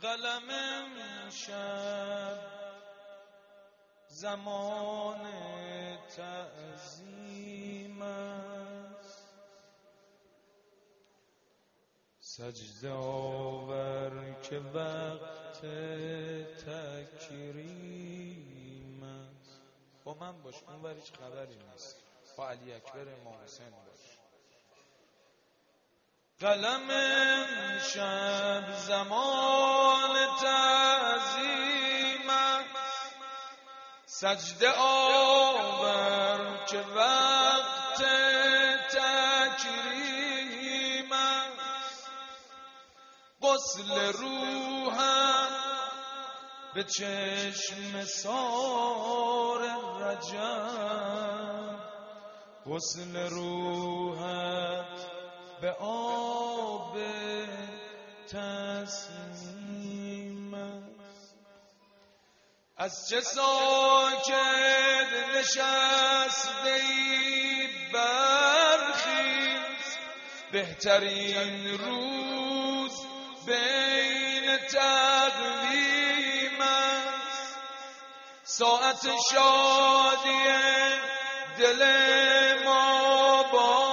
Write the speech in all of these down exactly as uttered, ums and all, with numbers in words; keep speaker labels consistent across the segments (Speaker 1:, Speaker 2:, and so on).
Speaker 1: قلم امشب زمان تعظیم است، سجده آور که وقت تکریم است. با من باش، اون ور هیچ خبری نیست، با علی اکبر امام حسین باش. قلم امشب زمان تعظیم است، سجده آور که وقت تکریم است. غسل روحم به چشم سار رجب، غسل روحت به آب تسنیم است. از چه ساکت نشسته ای برخیز، بهترین روز بین تقویم است. ساعت شادی دل ما با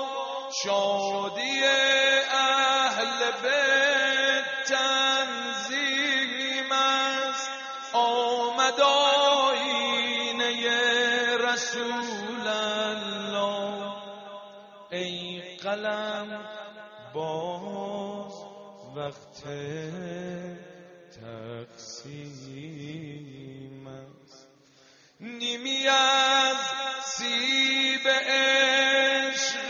Speaker 1: شادی اهل بیت تنظیم است. آمد آیینه رسول الله، ای قلم باز وقت تقسیم است. نیمی از سیب عشق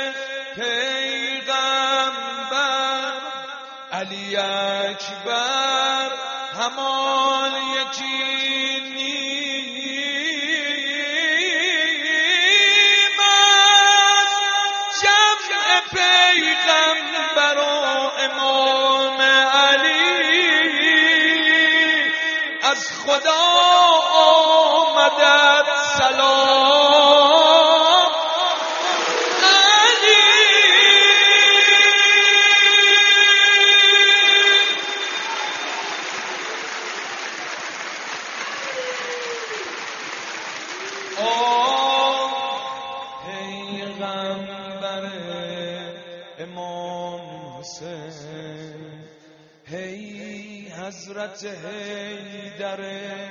Speaker 1: پیغمبر علی اکبر همان یکی نیم است. جمع پیغمبر و امام علی از خدا آمدد سلام. پیغمبر امام حسین، هی حضرت حیدر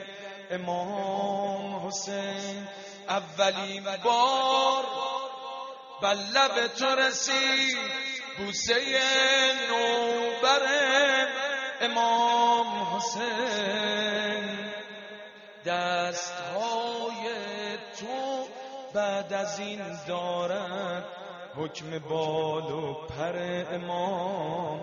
Speaker 1: امام حسین، اولین بار بر لب تو رسید بوسه نوبر امام حسین. دستهای تو بعد از این دارد حکم بال و پر امام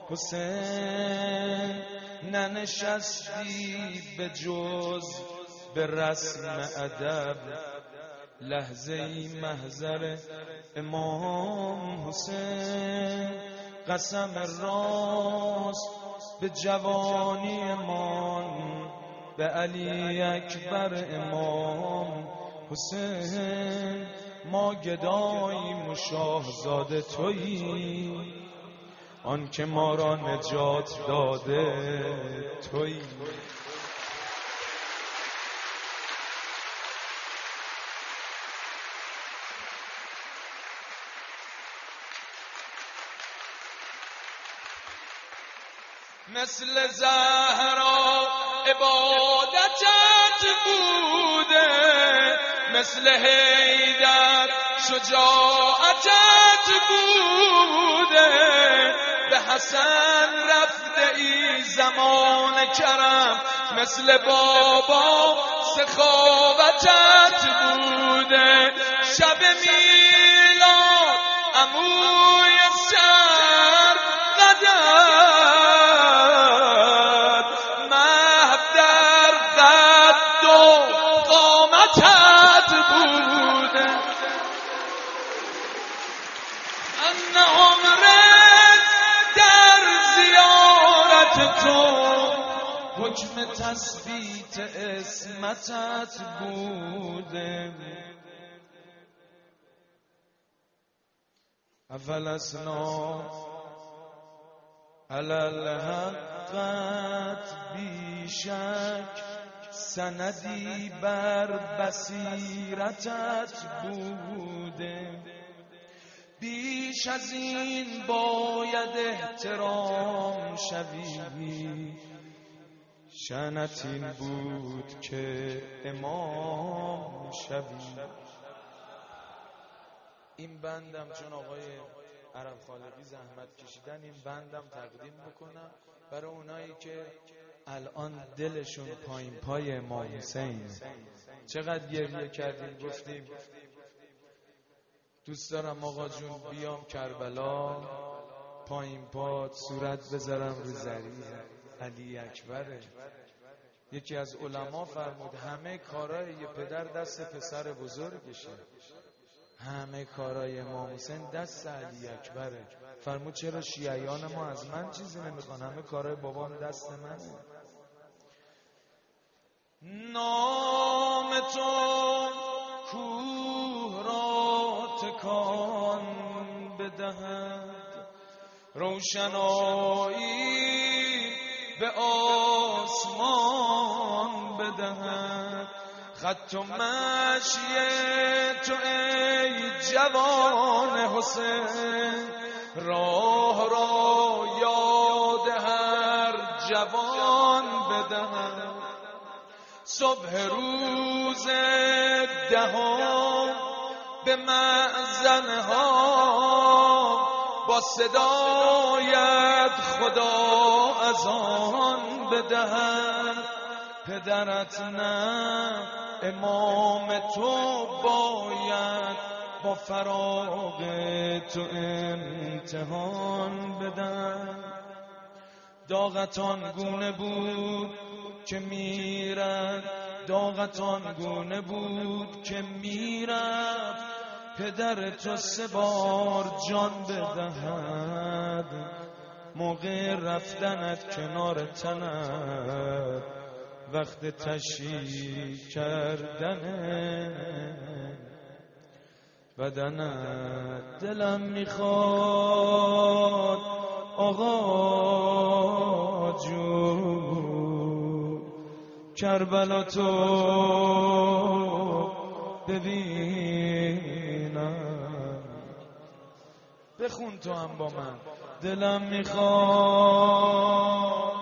Speaker 1: حسین. ننشستی به جز به رسم ادب لحظه محضر امام حسین. قسم راست به جوانی من به علی اکبر امام حسین. ما گداییم و شاهزاده تویی، آن که ما را نجات داده تویی. مثل زهرا عبادتت بوده، مثل حیدر شجاعتت بوده. به حسن رفته ای زمان کرم، مثل بابا سخاوتت بوده. شب میلاد عموی سر قدر، مهد در قد و قامتت بوده. ان عمرت در زیارت تو حکم تثبیت اسمتت بوده. اول اسنا علل حقت بیشک سندی بر بصیرتت بوده، بیش از این باید احترام شوی، شأنت این بود که امام شوی. این بندم چون آقای عرب خالقی زحمت کشیدن، این بندم تقدیم بکنم برای اونایی که الان دلشون پایین پای امام حسین. چقدر گریه کردیم گفتیم دوست دارم آقا جون بیام کربلا، پایین پات صورت بذارم رو زری علی اکبره. یکی از علما فرمود همه کارای یه پدر دست پسر بزرگشه، همه کارای امام حسین دست علی اکبره. فرمود چرا شیعیان ما از من چیزی نمیخوان؟ همه کارای بابام دست منه. نام تو کوه را تکان بدهد، روشنایی به آسمان بدهد، خط و مشی تو ای جوان حسین، راه را یاد هر جوان بدهد. صبح روز دهم به مأذنها با صدایت خدا اذان بدهد. پدرت نه امام تو باید با فراغ تو امتحان بدن. داغتان گونه بود که میرد، داغتان گونه بود که میرد، پدر تو سه بار جان بدهد. موقع رفتنت کنار تنت، وقت تشییع کردن بدنت، دلم میخواد آقا جون کربلا تو ببینم. بخون تو هم با من. دلم میخواد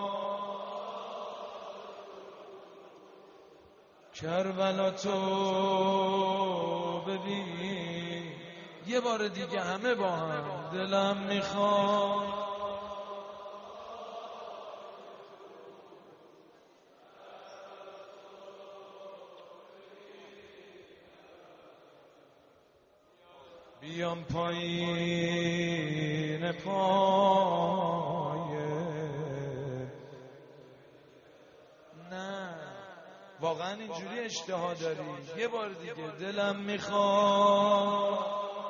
Speaker 1: کربلا تو ببین. یه بار دیگه همه با هم. دلم میخواد بیام پایین پای. نه واقعا اینجوری اشتها داری؟ یه بار دیگه. دلم میخواد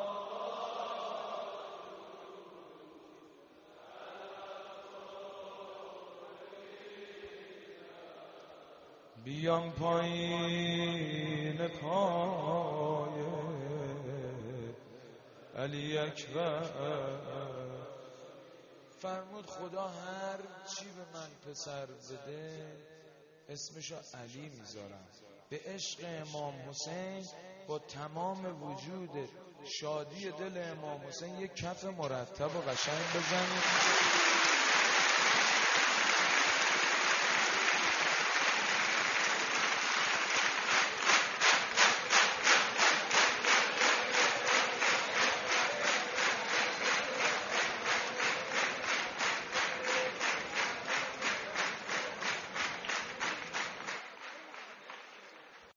Speaker 1: بیام پایین پای علی اکبر. فرمود خدا هر چی به من پسر بده اسمشو علی میذارم. به عشق امام حسین با تمام وجود شادی دل امام حسین یک کف مرتب و قشنگ بزنید.